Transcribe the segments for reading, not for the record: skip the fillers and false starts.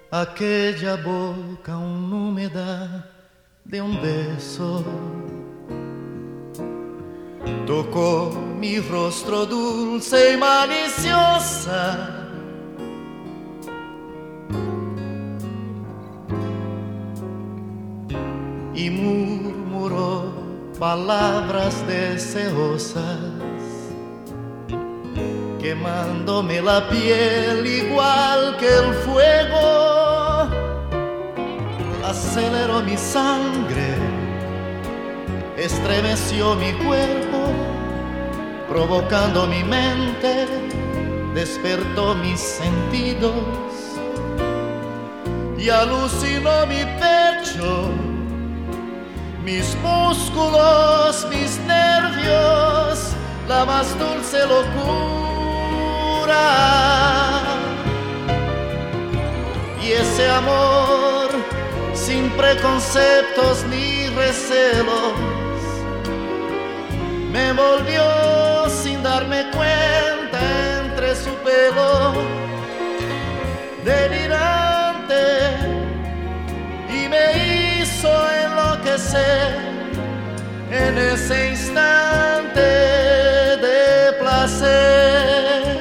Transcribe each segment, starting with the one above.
aquella boca húmeda de un beso tocó mi rostro dulce y maliciosa. Y murmuró palabras deseosas, quemándome la piel igual que el fuego. Aceleró mi sangre, estremeció mi cuerpo, provocando mi mente, despertó mis sentidos y alucinó mi pecho, mis músculos, mis nervios, la más dulce locura. Y ese amor sin preconceptos ni recelos me envolvió sin darme cuenta entre su pelo delirante y me hizo enloquecer en ese instante de placer.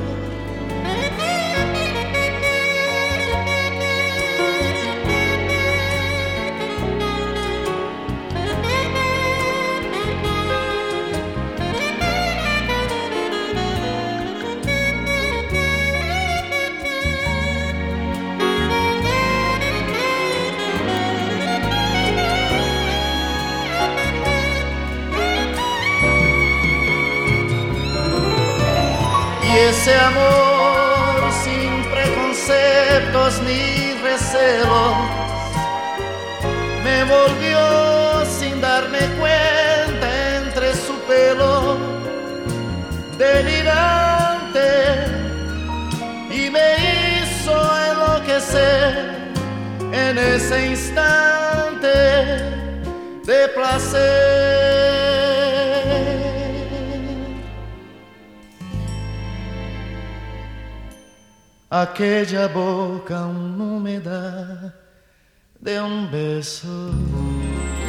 Y ese amor sin preconceptos ni recelos me envolvió sin darme cuenta entre su pelo delirante y me hizo enloquecer en ese instante de placer. Aquella boca húmeda de un beso.